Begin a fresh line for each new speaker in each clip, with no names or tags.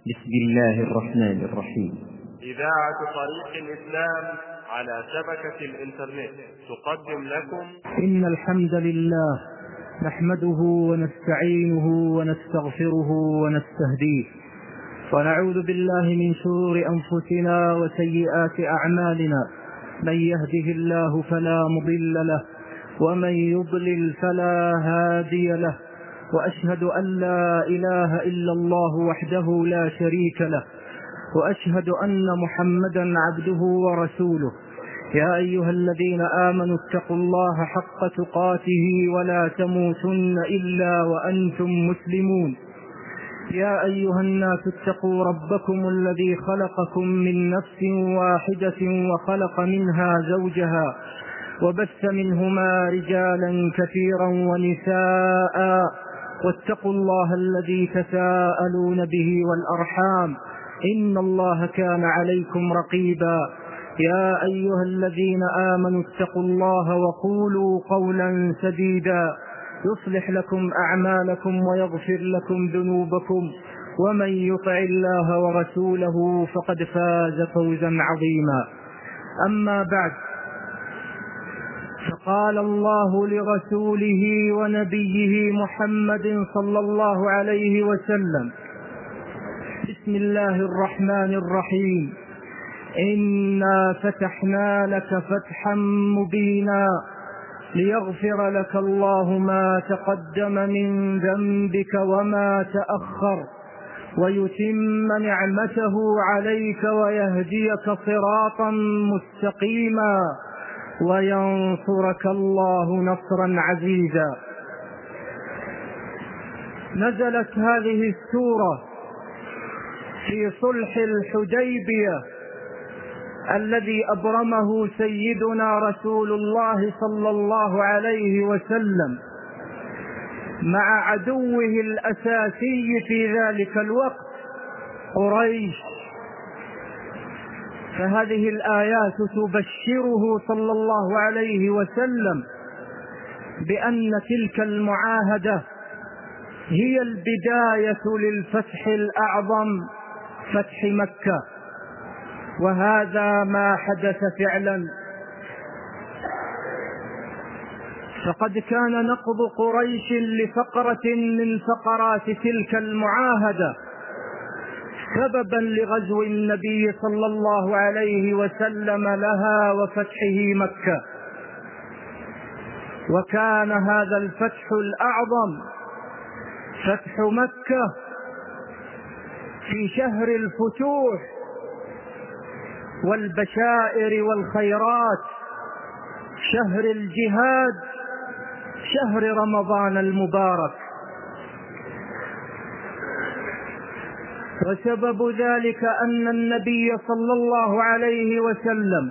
بسم الله الرحمن الرحيم.
إذاعة طريق الإسلام على شبكة الإنترنت تقدم لكم
إن الحمد لله نحمده ونستعينه ونستغفره ونستهديه، ونعوذ بالله من شرور أنفسنا وسيئات أعمالنا. من يهده الله فلا مضل له، ومن يضلل فلا هادي له، وأشهد أن لا إله إلا الله وحده لا شريك له، وأشهد أن محمدا عبده ورسوله. يا أيها الذين آمنوا اتقوا الله حق تقاته ولا تموتن إلا وأنتم مسلمون. يا أيها الناس اتقوا ربكم الذي خلقكم من نفس واحدة وخلق منها زوجها، وبث منهما رجالا كثيرا ونساء، واتقوا الله الذي تساءلون به والأرحام، إن الله كان عليكم رقيبا. يا أيها الذين آمنوا اتقوا الله وقولوا قولا سديدا يصلح لكم أعمالكم ويغفر لكم ذنوبكم، ومن يطع الله ورسوله فقد فاز فوزا عظيما. أما بعد، فقال الله لرسوله ونبيه محمد صلى الله عليه وسلم: بسم الله الرحمن الرحيم. إنا فتحنا لك فتحا مبينا ليغفر لك الله ما تقدم من ذنبك وما تأخر، ويتم نعمته عليك ويهديك صراطا مستقيما، وينصرك الله نصرا عزيزا. نزلت هذه السورة في صلح الحديبية الذي أبرمه سيدنا رسول الله صلى الله عليه وسلم مع عدوه الأساسي في ذلك الوقت قريش. فهذه الآيات تبشره صلى الله عليه وسلم بأن تلك المعاهدة هي البداية للفتح الأعظم، فتح مكة، وهذا ما حدث فعلا. فقد كان نقض قريش لفقرة من فقرات تلك المعاهدة سببا لغزو النبي صلى الله عليه وسلم لها وفتحه مكة. وكان هذا الفتح الأعظم فتح مكة في شهر الفتوح والبشائر والخيرات، شهر الجهاد، شهر رمضان المبارك. وسبب ذلك أن النبي صلى الله عليه وسلم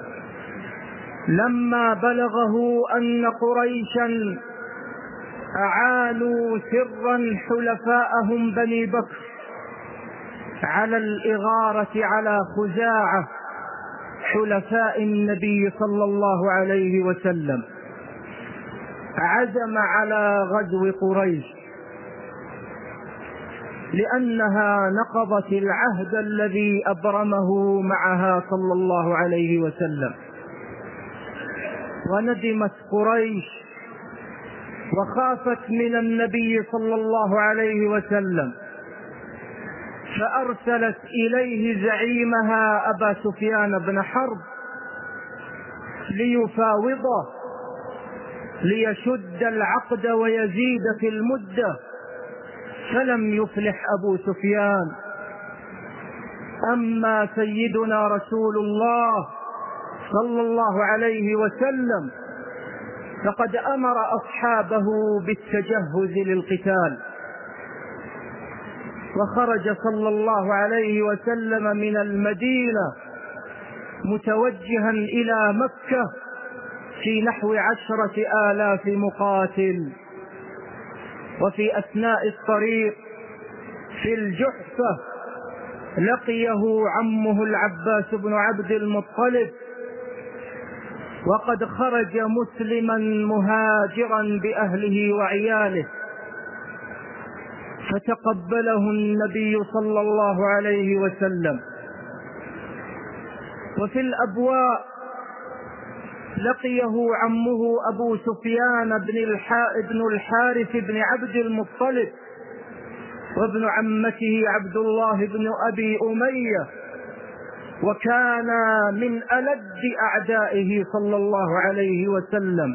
لما بلغه أن قريشا أعانوا سرا حلفاءهم بني بكر على الإغارة على خزاعة حلفاء النبي صلى الله عليه وسلم، عزم على غزو قريش لأنها نقضت العهد الذي أبرمه معها صلى الله عليه وسلم. وندمت قريش وخافت من النبي صلى الله عليه وسلم، فأرسلت إليه زعيمها أبا سفيان بن حرب ليفاوضه ليشد العقد ويزيد في المدة، فلم يفلح أبو سفيان. أما سيدنا رسول الله صلى الله عليه وسلم فقد أمر أصحابه بالتجهز للقتال، وخرج صلى الله عليه وسلم من المدينة متوجها إلى مكة في نحو 10,000 مقاتل. وفي أثناء الطريق في الجحفة لقيه عمه العباس بن عبد المطلب، وقد خرج مسلما مهاجرا بأهله وعياله، فتقبله النبي صلى الله عليه وسلم. وفي الأبواء لقيه عمه أبو سفيان بن الحارث بن عبد المطلب، وابن عمته عبد الله بن أبي أمية، وكان من ألد أعدائه صلى الله عليه وسلم،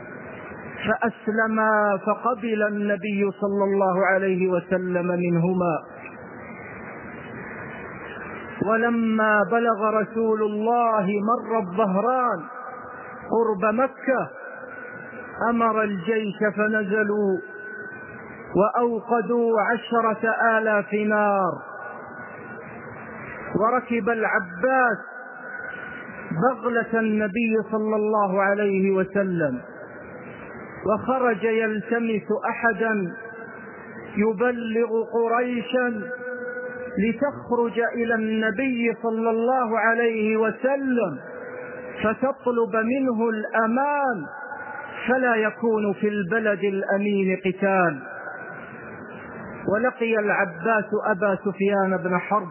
فأسلما فقبل النبي صلى الله عليه وسلم منهما. ولما بلغ رسول الله مر الظهران قرب مكة أمر الجيش فنزلوا وأوقدوا 10,000 نار. وركب العباس بغلة النبي صلى الله عليه وسلم، وخرج يلتمس أحدا يبلغ قريشا لتخرج إلى النبي صلى الله عليه وسلم فتطلب منه الأمان، فلا يكون في البلد الأمين قتال. ولقي العباس أبا سفيان بن حرب،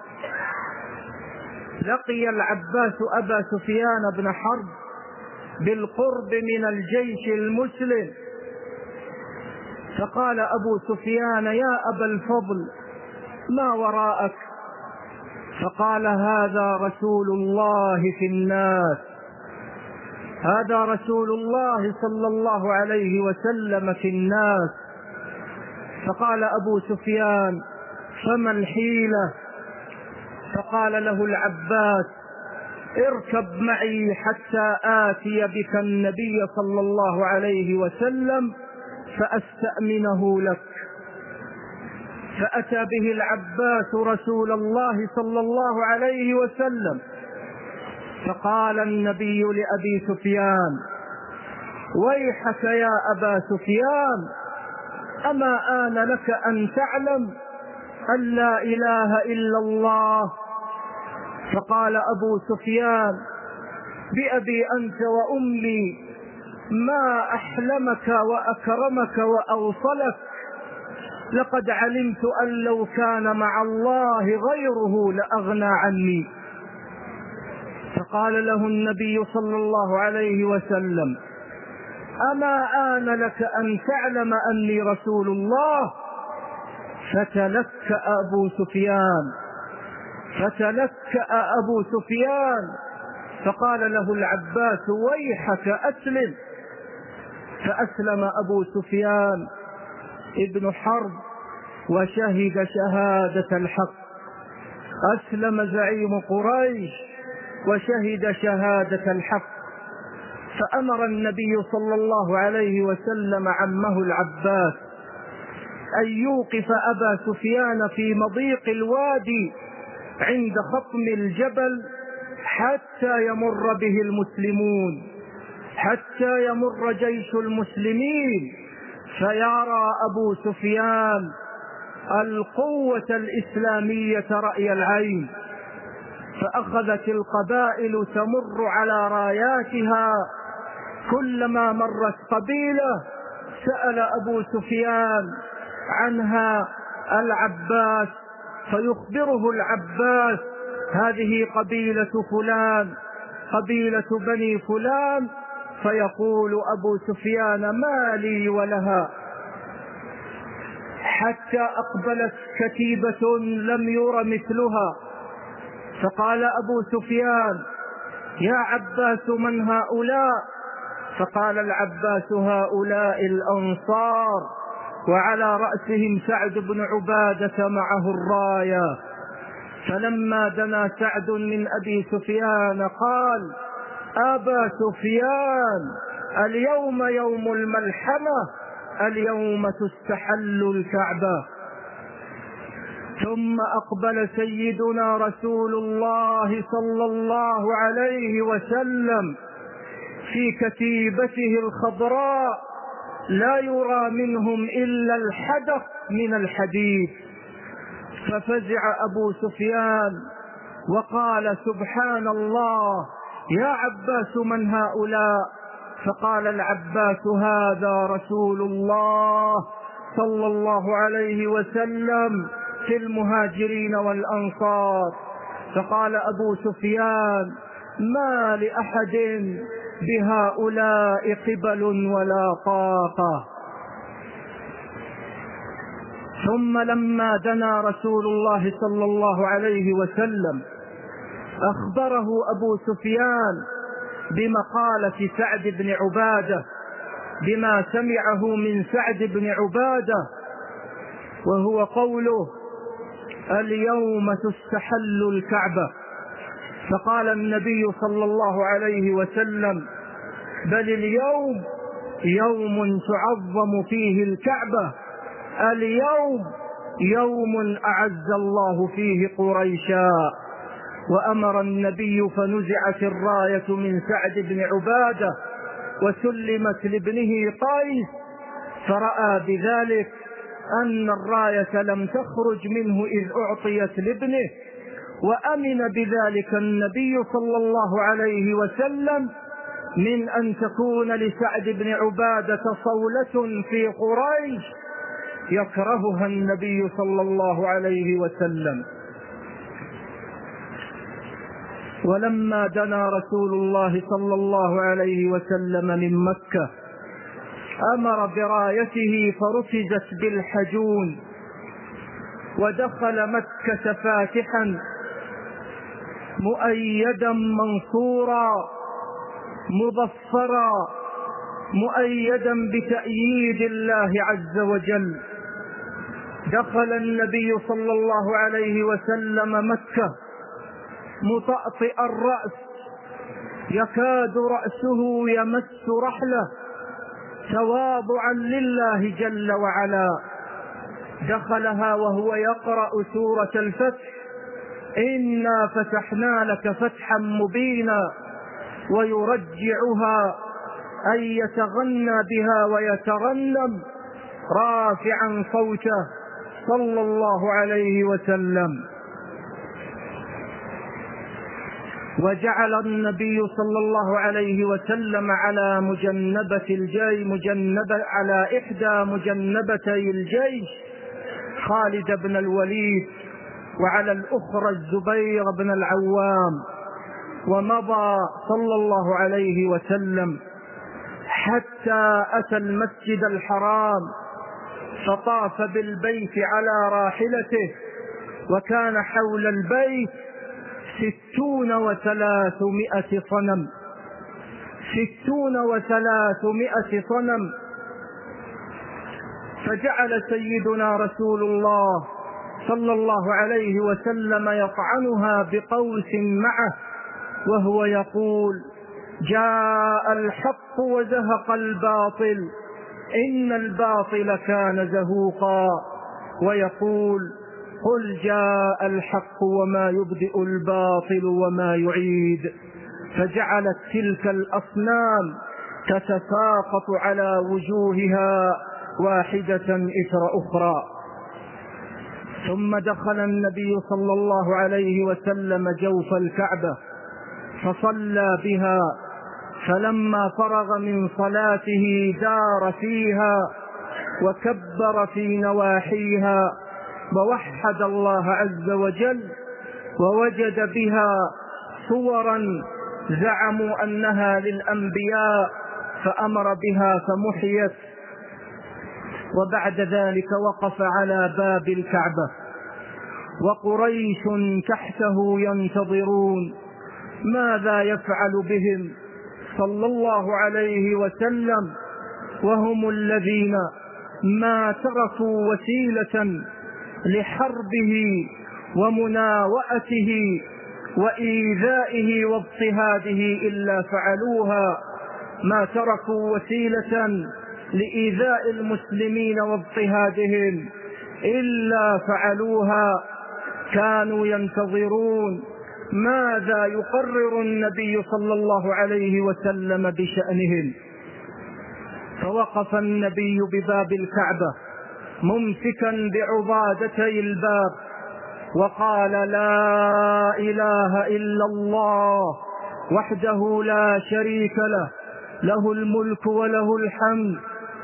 بالقرب من الجيش المسلم، فقال أبو سفيان: يا أبا الفضل ما وراءك؟ فقال: هذا رسول الله في الناس، هذا رسول الله صلى الله عليه وسلم في الناس. فقال أبو سفيان: فما الحيلة؟ فقال له العباس: اركب معي حتى آتي بك النبي صلى الله عليه وسلم فأستأمنه لك. فأتى به العباس رسول الله صلى الله عليه وسلم، فقال النبي لأبي سفيان: ويحك يا أبا سفيان، أما آن لك أن تعلم أن لا إله إلا الله؟ فقال أبو سفيان: بأبي أنت وأمي ما أحلمك وأكرمك وأوصلك، لقد علمت أن لو كان مع الله غيره لأغنى عني. فقال له النبي صلى الله عليه وسلم: أما آن لك أن تعلم أني رسول الله؟ فتلكأ أبو سفيان، فقال له العباس: ويحك أسلم. فأسلم أبو سفيان ابن حرب وشهد شهادة الحق. أسلم زعيم قريش وشهد شهادة الحق. فأمر النبي صلى الله عليه وسلم عمه العباس أن يوقف أبا سفيان في مضيق الوادي عند خطم الجبل حتى يمر به المسلمون، حتى يمر جيش المسلمين، فيرى أبو سفيان القوة الإسلامية رأي العين. فأخذت القبائل تمر على راياتها، كلما مرت قبيلة سأل أبو سفيان عنها العباس، فيخبره العباس: هذه قبيلة فلان، قبيلة بني فلان. فيقول أبو سفيان: ما لي ولها؟ حتى أقبلت كتيبة لم ير مثلها، فقال أبو سفيان: يا عباس من هؤلاء؟ فقال العباس: هؤلاء الأنصار، وعلى رأسهم سعد بن عبادة معه الراية. فلما دنا سعد من أبي سفيان قال: أبا سفيان، اليوم يوم الملحمة، اليوم تستحل الكعبة. ثم أقبل سيدنا رسول الله صلى الله عليه وسلم في كتيبته الخضراء، لا يرى منهم إلا الحدق من الحديد. ففزع أبو سفيان وقال: سبحان الله، يا عباس من هؤلاء؟ فقال العباس: هذا رسول الله صلى الله عليه وسلم في المهاجرين والأنصار، فقال أبو سفيان: ما لأحد بهؤلاء قبل ولا طاقة. ثم لما دنا رسول الله صلى الله عليه وسلم أخبره أبو سفيان بمقالة سعد بن عبادة، بما سمعه من سعد بن عبادة، وهو قوله: اليوم تستحل الكعبة. فقال النبي صلى الله عليه وسلم: بل اليوم يوم تعظم فيه الكعبة، اليوم يوم أعز الله فيه قريشا. وأمر النبي فنزعت الراية من سعد بن عبادة وسلمت لابنه قيس، فرأى بذلك أن الراية لم تخرج منه إذ أعطيت لابنه، وأمن بذلك النبي صلى الله عليه وسلم من أن تكون لسعد بن عبادة صولة في قريش يكرهها النبي صلى الله عليه وسلم. ولما دنا رسول الله صلى الله عليه وسلم من مكة أمر برايته فركزت بالحجون، ودخل مكة فاتحا مؤيدا منصورا مظفرا مؤيدا بتأييد الله عز وجل. دخل النبي صلى الله عليه وسلم مكة مطأطئ الرأس، يكاد رأسه يمس رحله تواضعا لله جل وعلا. دخلها وهو يقرأ سورة الفتح: إنا فتحنا لك فتحا مبينا، ويرجعها أي يتغنى بها ويترنم رافعا صوته صلى الله عليه وسلم. وجعل النبي صلى الله عليه وسلم على على إحدى مجنبتي الجيش خالد بن الوليد، وعلى الأخرى الزبير بن العوام. ومضى صلى الله عليه وسلم حتى أتى المسجد الحرام، فطاف بالبيت على راحلته، وكان حول البيت 300 صنم، 300 صنم. فجعل سيدنا رسول الله صلى الله عليه وسلم يطعنها بقوس معه وهو يقول: جاء الحق وزهق الباطل، إن الباطل كان زهوقا. ويقول: قل جاء الحق وما يبدئ الباطل وما يعيد. فجعلت تلك الأصنام تتساقط على وجوهها واحدة إثر أخرى. ثم دخل النبي صلى الله عليه وسلم جوف الكعبة فصلى بها، فلما فرغ من صلاته دار فيها وكبر في نواحيها ووحد الله عز وجل، ووجد بها صورا زعموا أنها للأنبياء فأمر بها فمحيت. وبعد ذلك وقف على باب الكعبة وقريش تحته ينتظرون ماذا يفعل بهم صلى الله عليه وسلم، وهم الذين ما تركوا وسيلة لحربه ومناوئته وإيذائه واضطهاده إلا فعلوها، ما تركوا وسيلة لإيذاء المسلمين واضطهادهم إلا فعلوها. كانوا ينتظرون ماذا يقرر النبي صلى الله عليه وسلم بشأنهم. فوقف النبي بباب الكعبة ممسكا بعضادتي الباب وقال: لا إله إلا الله وحده لا شريك له، له الملك وله الحمد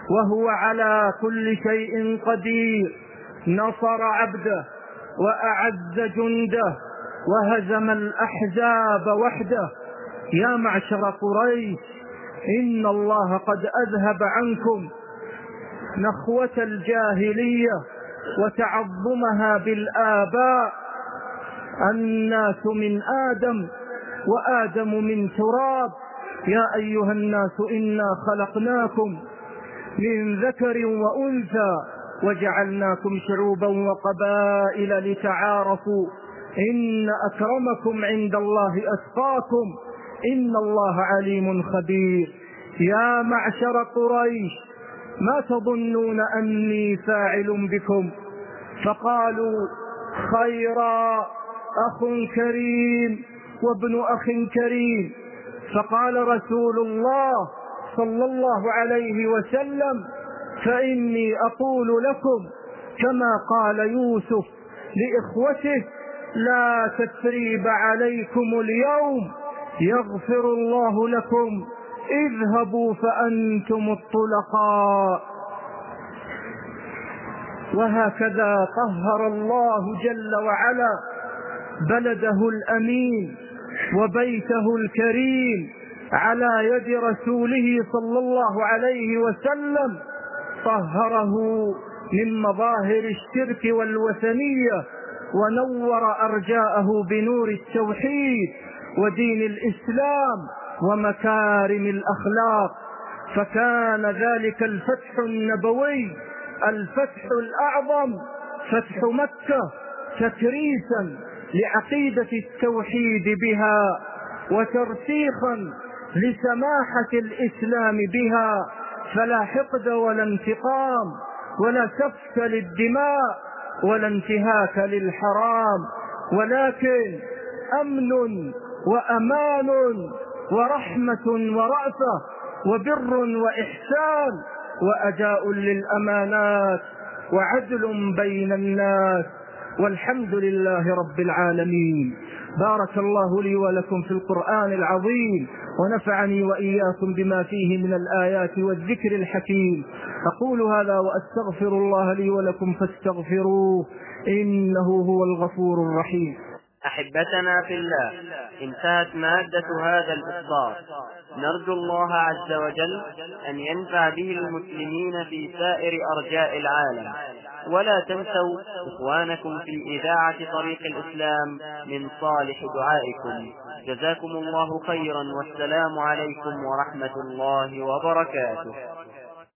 وهو على كل شيء قدير، نصر عبده وأعز جنده وهزم الأحزاب وحده. يا معشر قريش، إن الله قد أذهب عنكم نخوة الجاهلية وتعظمها بالآباء. الناس من آدم وآدم من تراب. يا أيها الناس إنا خلقناكم من ذكر وأنثى وجعلناكم شعوبا وقبائل لتعارفوا إن أكرمكم عند الله أتقاكم إن الله عليم خبير. يا معشر قريش، ما تظنون أني فاعل بكم؟ فقالوا خيرا، أخ كريم وابن أخ كريم. فقال رسول الله صلى الله عليه وسلم فإني أقول لكم كما قال يوسف لإخوته لا تثريب عليكم اليوم يغفر الله لكم اذهبوا فأنتم الطلقاء. وهكذا طهر الله جل وعلا بلده الأمين وبيته الكريم على يد رسوله صلى الله عليه وسلم، طهره من مظاهر الشرك والوثنية ونور أرجاءه بنور التوحيد ودين الإسلام ومكارم الأخلاق. فكان ذلك الفتح النبوي الفتح الأعظم فتح مكة تكريسا لعقيدة التوحيد بها وترسيخا لسماحة الإسلام بها، فلا حقد ولا انتقام ولا سفك للدماء ولا انتهاك للحرام، ولكن أمن وأمان ورحمة ورأفة وبر وإحسان وأداء للأمانات وعدل بين الناس. والحمد لله رب العالمين. بارك الله لي ولكم في القرآن العظيم ونفعني وإياكم بما فيه من الآيات والذكر الحكيم. أقول هذا وأستغفر الله لي ولكم فاستغفروه إنه هو الغفور الرحيم.
أحبتنا في الله، انتهت مادة هذا الإصدار. نرجو الله عز وجل أن ينفع به المسلمين في سائر أرجاء العالم. ولا تنسوا إخوانكم في إذاعة طريق الإسلام من صالح دعائكم. جزاكم الله خيرا، والسلام عليكم ورحمة الله وبركاته.